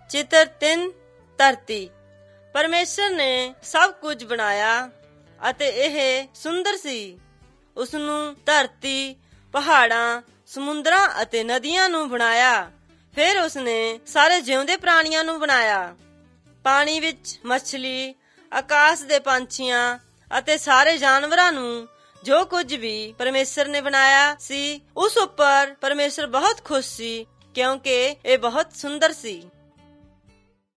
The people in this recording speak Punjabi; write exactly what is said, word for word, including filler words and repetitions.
ਚਿੱਤਰ ਤਿੰਨ ਧਰਤੀ। ਪਰਮੇਸ਼ਰ ਨੇ ਸਭ ਕੁਝ ਬਣਾਇਆ ਅਤੇ ਇਹ ਸੁੰਦਰ ਸੀ। ਉਸਨੂੰ ਧਰਤੀ, ਪਹਾੜਾਂ, ਸਮੁੰਦਰਾਂ ਅਤੇ ਨਦੀਆਂ ਨੂੰ ਬਣਾਇਆ। ਫਿਰ ਉਸਨੇ ਸਾਰੇ ਜਿਉਂਦੇ ਪ੍ਰਾਣੀਆਂ ਨੂੰ ਬਣਾਇਆ। ਪਾਣੀ ਵਿੱਚ ਮੱਛਲੀ, ਆਕਾਸ਼ ਦੇ ਪੰਛੀਆਂ ਅਤੇ ਸਾਰੇ ਜਾਨਵਰਾਂ ਨੂੰ, ਜੋ ਕੁਝ ਵੀ ਪਰਮੇਸ਼ਰ ਨੇ ਬਣਾਇਆ ਸੀ, ਉਸ ਉੱਪਰ ਪਰਮੇਸ਼ਰ ਬਹੁਤ ਖੁਸ਼ ਸੀ ਕਿਉਂਕਿ ਇਹ ਬਹੁਤ ਸੁੰਦਰ ਸੀ।